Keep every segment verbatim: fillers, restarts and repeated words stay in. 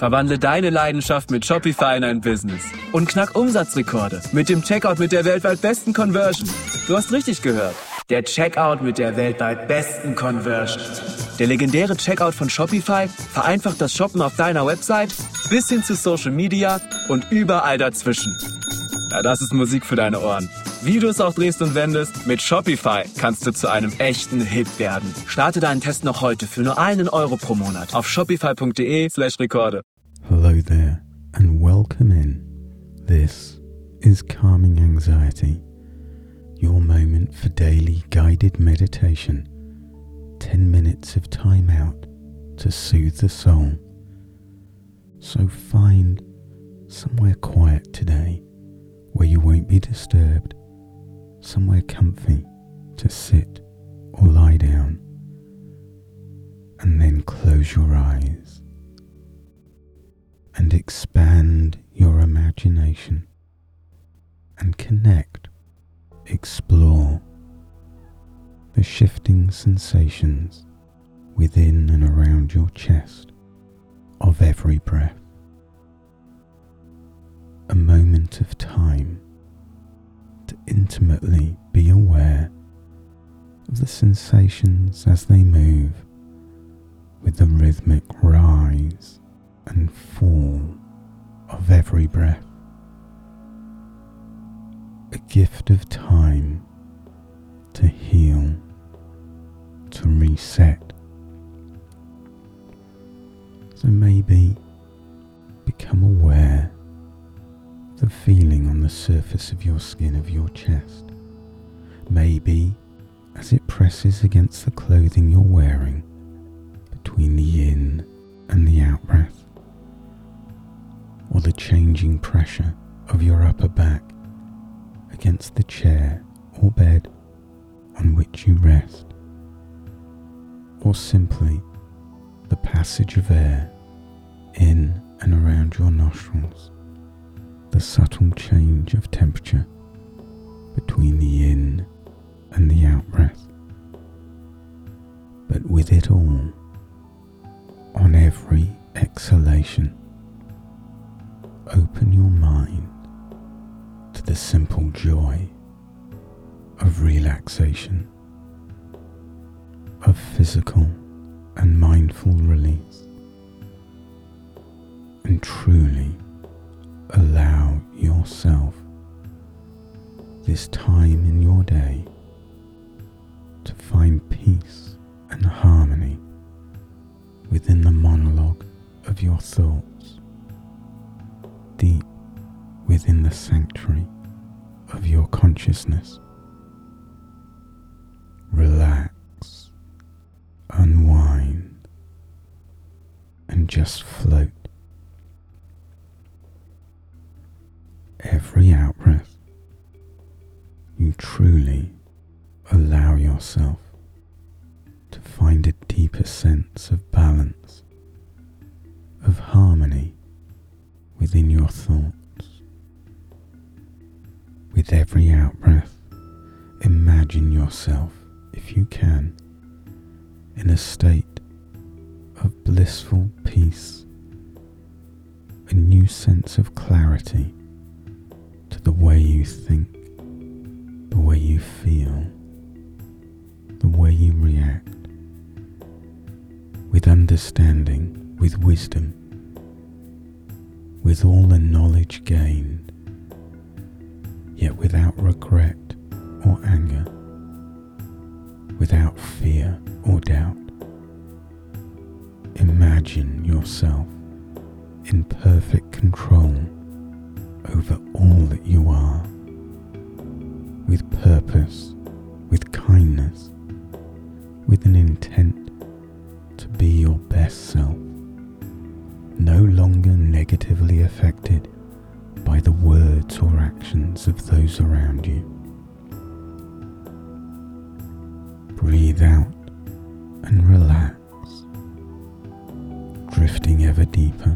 Verwandle deine Leidenschaft mit Shopify in ein Business. Und knack Umsatzrekorde mit dem Checkout mit der weltweit besten Conversion. Du hast richtig gehört. Der Checkout mit der weltweit besten Conversion. Der legendäre Checkout von Shopify vereinfacht das Shoppen auf deiner Website bis hin zu Social Media und überall dazwischen. Ja, das ist Musik für deine Ohren. Wie du es auch drehst und wendest, mit Shopify kannst du zu einem echten Hit werden. Starte deinen Test noch heute für nur einen Euro pro Monat auf shopify.de slash Rekorde. Hello there and welcome in. This is Calming Anxiety, your moment for daily guided meditation. ten minutes of time out to soothe the soul. So find somewhere quiet today where you won't be disturbed, somewhere comfy to sit or lie down, and then close your eyes and expand your imagination and connect, explore the shifting sensations within and around your chest of every breath. A moment of time to intimately be aware of the sensations as they move with the rhythmic rise and fall of every breath. A gift of time to heal, to reset. So maybe become aware of the feeling on the surface of your skin of your chest. Maybe as it presses against the clothing you're wearing between the in and the out breath, or the changing pressure of your upper back against the chair or bed on which you rest, or simply the passage of air in and around your nostrils, the subtle change of temperature between the in and the out breath. But with it all, on every exhalation, open your mind to the simple joy of relaxation, of physical and mindful release, and truly allow yourself this time in your day to find peace and harmony within the monologue of your thoughts, deep within the sanctuary of your consciousness. Relax, unwind, and just float. Every out-breath, you truly allow yourself to find a deeper sense of balance, of harmony within your thoughts. With every out-breath, imagine yourself, if you can, in a state of blissful peace, a new sense of clarity to the way you think, the way you feel, the way you react, with understanding, with wisdom, with all the knowledge gained, yet without regret or anger, without fear or doubt. Imagine yourself in perfect control over all that you are, with purpose, with kindness, with an intent to be your best self, no longer negatively affected by the words or actions of those around you. Breathe out and relax, drifting ever deeper,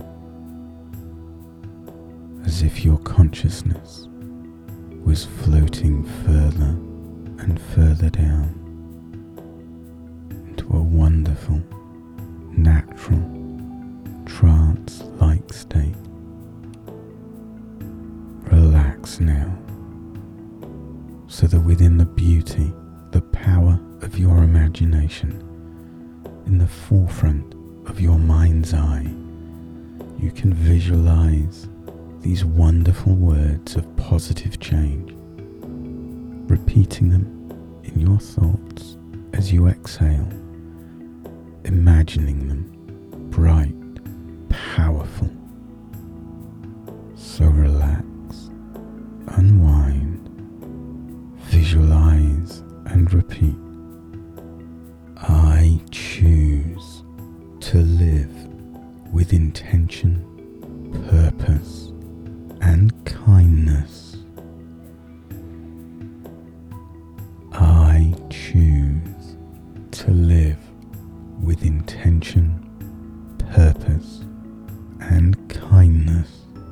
as if your consciousness was floating further and further down into a wonderful, natural, trance-like so that within the beauty, the power of your imagination, in the forefront of your mind's eye, you can visualize these wonderful words of positive change, repeating them in your thoughts as you exhale, imagining them bright, powerful. So relax, unwind, visualize and repeat. I choose to live with intention, purpose, and kindness. I choose to live with intention, purpose, and kindness.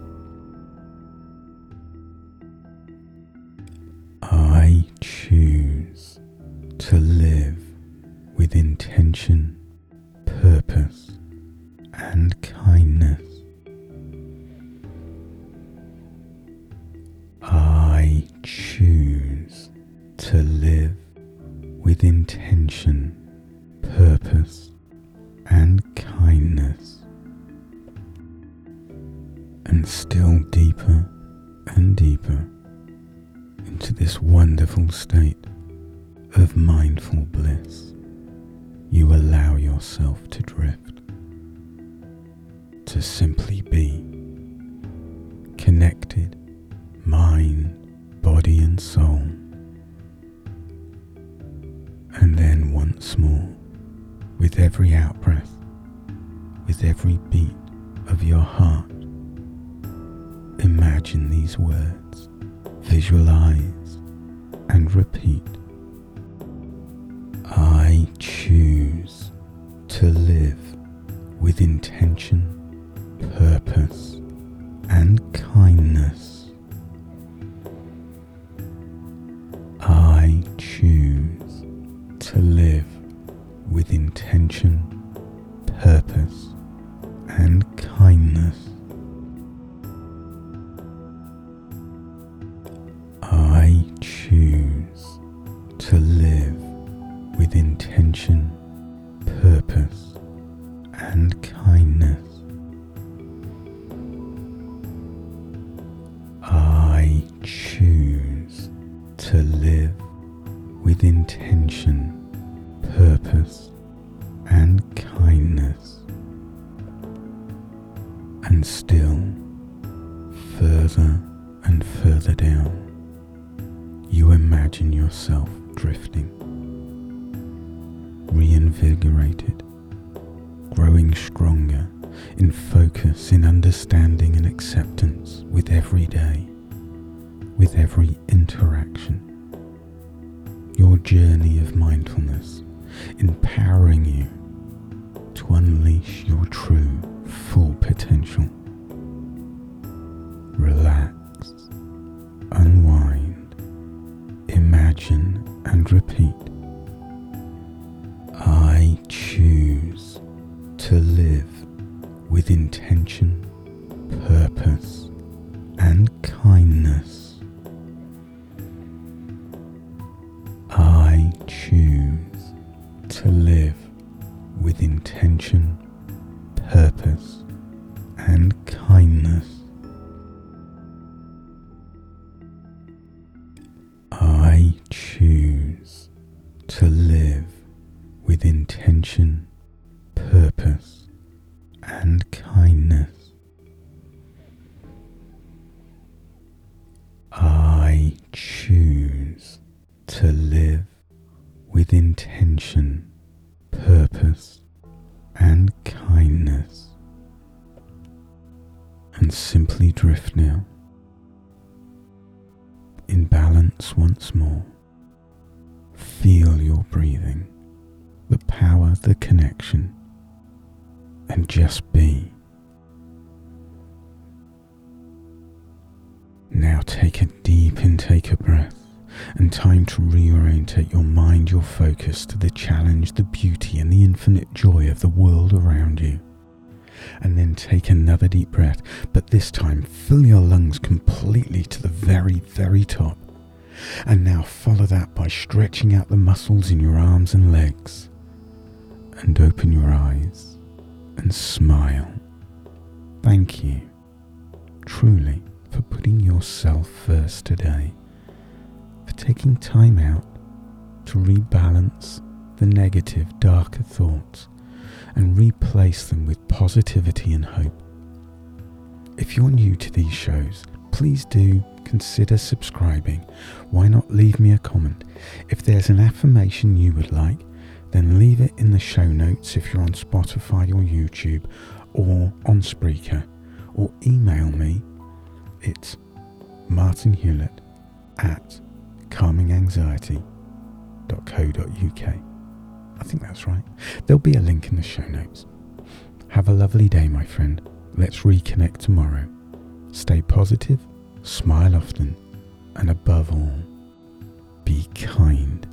I choose to live with intention, purpose, and kindness. I choose to live with intention, purpose, and kindness. And still deeper and deeper into this wonderful state of mindful bliss, you allow yourself to drift, to simply be connected, mind, body and soul. And then once more, with every out-breath, with every beat of your heart, imagine these words, visualize and repeat. I choose to live with intention, purpose, and kindness. I choose to live with intention, purpose, and kindness. I choose to live with intention, purpose, and kindness. I choose to live with intention, purpose, and kindness. And still further and further down, you imagine yourself drifting, reinvigorated, growing stronger in focus, in understanding and acceptance with every day, with every interaction. Your journey of mindfulness empowering you to unleash your true, full potential. Relax, unwind, imagine and repeat. I choose to live with intention, purpose, and kindness. I choose to live with intention, purpose, and kindness. I choose to live with intention, purpose, and kindness. I choose to live with intention, purpose, and kindness. And simply drift now, in balance once more. Feel your breathing, the power, the connection, and just be. Now take a deep intake of breath and time to reorientate your mind, your focus to the challenge, the beauty, and the infinite joy of the world around you. And then take another deep breath, but this time fill your lungs completely to the very, very top And now follow that by stretching out the muscles in your arms and legs. And open your eyes and smile. Thank you, truly, for putting yourself first today, for taking time out to rebalance the negative, darker thoughts and replace them with positivity and hope. If you're new to these shows, please do consider subscribing. Why not leave me a comment? If there's an affirmation you would like, then leave it in the show notes if you're on Spotify or YouTube or on Spreaker, or email me. It's martin hewlett at calming anxiety dot co dot uk. I think that's right. There'll be a link in the show notes. Have a lovely day, my friend. Let's reconnect tomorrow. Stay positive, smile often, and above all, be kind.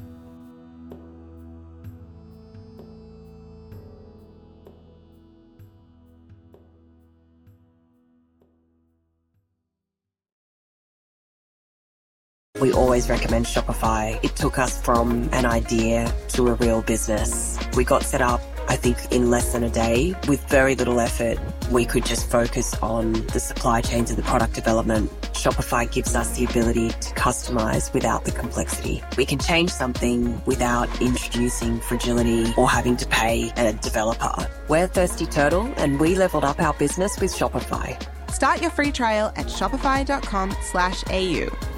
We always recommend Shopify. It took us from an idea to a real business. We got set up, I think, in less than a day with very little effort. We could just focus on the supply chains and the product development. Shopify gives us the ability to customize without the complexity. We can change something without introducing fragility or having to pay a developer. We're Thirsty Turtle, and we leveled up our business with Shopify. Start your free trial at shopify dot com slash A U.